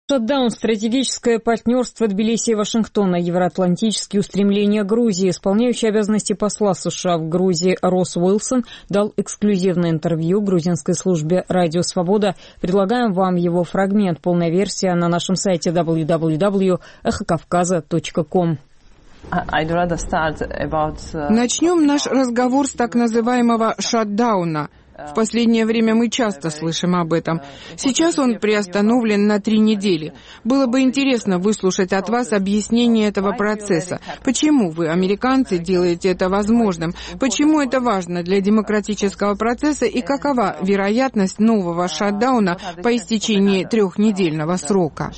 Шатдаун, стратегическое партнерство Тбилиси и Вашингтона, евроатлантические устремления Грузии. Исполняющий обязанности посла США в Грузии Росс Уилсон дал эксклюзивное интервью грузинской службе «Радио Свобода». Предлагаем вам его фрагмент. Полная версия на нашем сайте www.эхокавказа.ком. Начнем наш разговор с так называемого шатдауна. В последнее время мы часто слышим об этом. Сейчас он приостановлен на 3 недели. Было бы интересно выслушать от вас объяснение этого процесса. Почему вы, американцы, делаете это возможным? Почему это важно для демократического процесса и какова вероятность нового шатдауна по истечении 3-недельного срока?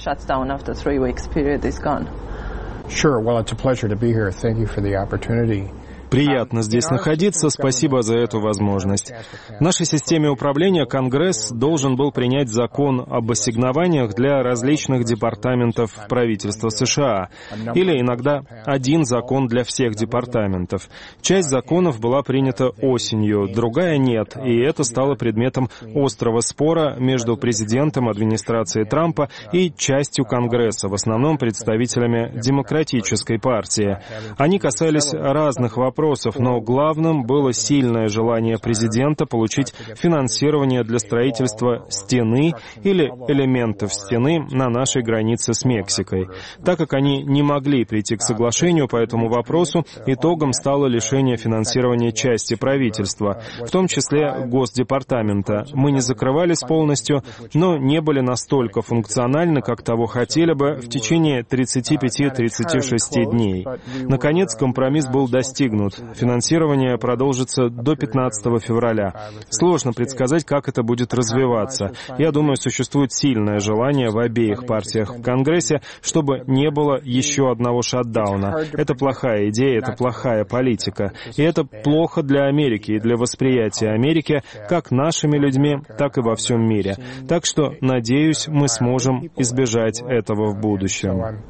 Sure. Well, it's a pleasure to be here. Thank you for the opportunity. Приятно здесь находиться, спасибо за эту возможность. В нашей системе управления Конгресс должен был принять закон об ассигнованиях для различных департаментов правительства США, или иногда один закон для всех департаментов. Часть законов была принята осенью, другая нет, и это стало предметом острого спора между президентом администрации Трампа и частью Конгресса, в основном представителями Демократической партии. Они касались разных вопросов, но главным было сильное желание президента получить финансирование для строительства стены или элементов стены на нашей границе с Мексикой. Так как они не могли прийти к соглашению по этому вопросу, итогом стало лишение финансирования части правительства, в том числе Госдепартамента. Мы не закрывались полностью, но не были настолько функциональны, как того хотели бы, в течение 35-36 дней. Наконец, компромисс был достигнут. Финансирование продолжится до 15 февраля. Сложно предсказать, как это будет развиваться. Я думаю, существует сильное желание в обеих партиях в Конгрессе, чтобы не было еще одного шатдауна. Это плохая идея, это плохая политика. И это плохо для Америки и для восприятия Америки как нашими людьми, так и во всем мире. Так что, надеюсь, мы сможем избежать этого в будущем.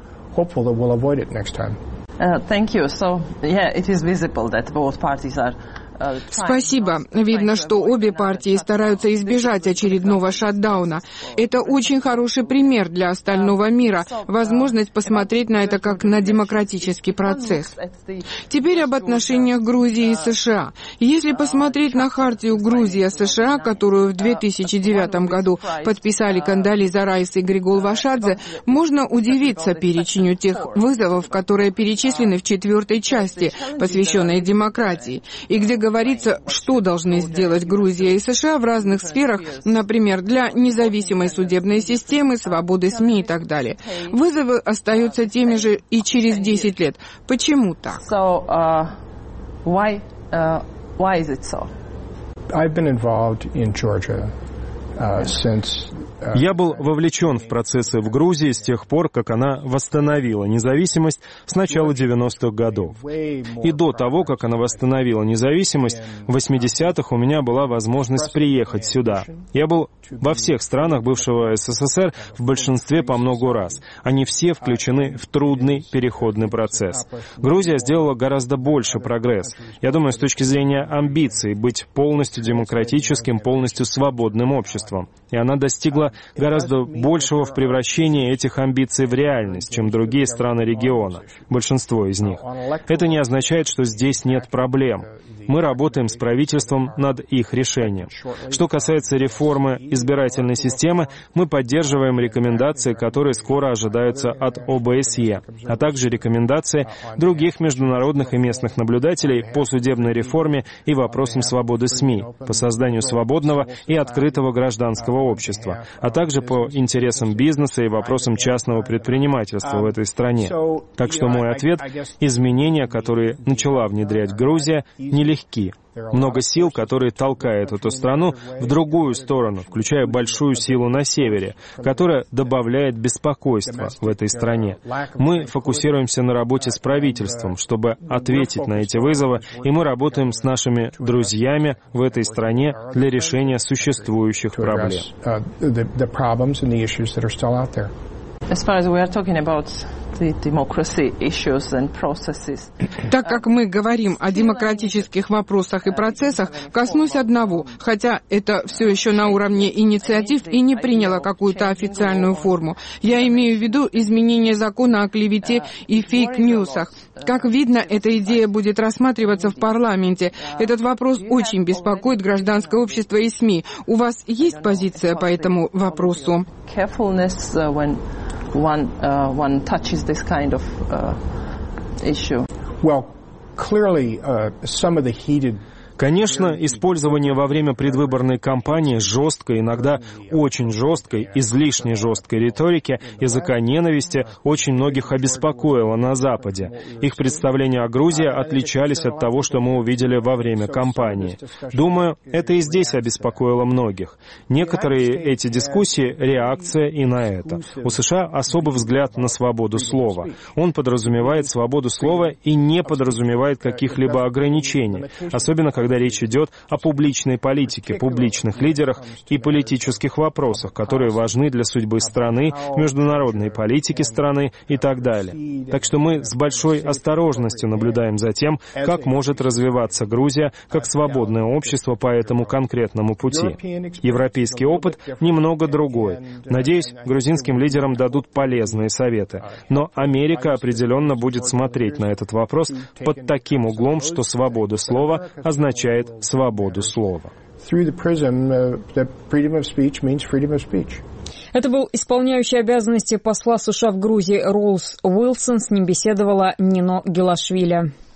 Thank you. So, yeah, it is visible that both parties are Спасибо. Видно, что обе партии стараются избежать очередного шатдауна. Это очень хороший пример для остального мира, возможность посмотреть на это как на демократический процесс. Теперь об отношениях Грузии и США. Если посмотреть на хартию Грузия-США, которую в 2009 году подписали Кандализа Райс и Григол Вашадзе, можно удивиться перечню тех вызовов, которые перечислены в 4-й части, посвященной демократии, и где говорится, что должны сделать Грузия и США в разных сферах, например, для независимой судебной системы, свободы СМИ и так далее. Вызовы остаются теми же и через 10 лет. Почему так? Why is it so? I've been involved in Georgia since. Я был вовлечен в процессы в Грузии с тех пор, как она восстановила независимость с начала 90-х годов. И до того, как она восстановила независимость, в 80-х у меня была возможность приехать сюда. Я был во всех странах бывшего СССР, в большинстве по много раз. Они все включены в трудный переходный процесс. Грузия сделала гораздо больше прогресс. Я думаю, с точки зрения амбиций быть полностью демократическим, полностью свободным обществом. И она достигла гораздо большего в превращении этих амбиций в реальность, чем другие страны региона, большинство из них. Это не означает, что здесь нет проблем. Мы работаем с правительством над их решением. Что касается реформы избирательной системы, мы поддерживаем рекомендации, которые скоро ожидаются от ОБСЕ, а также рекомендации других международных и местных наблюдателей по судебной реформе и вопросам свободы СМИ, по созданию свободного и открытого гражданского общества, а также по интересам бизнеса и вопросам частного предпринимательства в этой стране. Так что мой ответ — изменения, которые начала внедрять Грузия, нелегки. Много сил, которые толкают эту страну в другую сторону, включая большую силу на севере, которая добавляет беспокойства в этой стране. Мы фокусируемся на работе с правительством, чтобы ответить на эти вызовы, и мы работаем с нашими друзьями в этой стране для решения существующих проблем. As far as we are talking about the democracy issues and processes. Так как мы говорим о демократических вопросах и процессах, коснусь одного, хотя это все еще на уровне инициатив и не приняло какую-то официальную форму. Я имею в виду изменение закона о клевете и фейк-ньюсах. Как видно, эта идея будет рассматриваться в парламенте. Этот вопрос очень беспокоит гражданское общество и СМИ. У вас есть позиция по этому вопросу? One touches this kind of issue. Well, clearly, some of the heated. Конечно, использование во время предвыборной кампании жесткой, иногда очень жесткой, излишне жесткой риторики, языка ненависти очень многих обеспокоило на Западе. Их представления о Грузии отличались от того, что мы увидели во время кампании. Думаю, это и здесь обеспокоило многих. Некоторые эти дискуссии — реакция и на это. У США особый взгляд на свободу слова. Он подразумевает свободу слова и не подразумевает каких-либо ограничений, особенно когда речь идет о публичной политике, публичных лидерах и политических вопросах, которые важны для судьбы страны, международной политики страны и так далее. Так что мы с большой осторожностью наблюдаем за тем, как может развиваться Грузия как свободное общество по этому конкретному пути. Европейский опыт немного другой. Надеюсь, грузинским лидерам дадут полезные советы. Но Америка определенно будет смотреть на этот вопрос под таким углом, что свобода слова означает свободу слова. Это был исполняющий обязанности посла США в Грузии Роуз Уилсон. С ним беседовала Нино Гелашвили.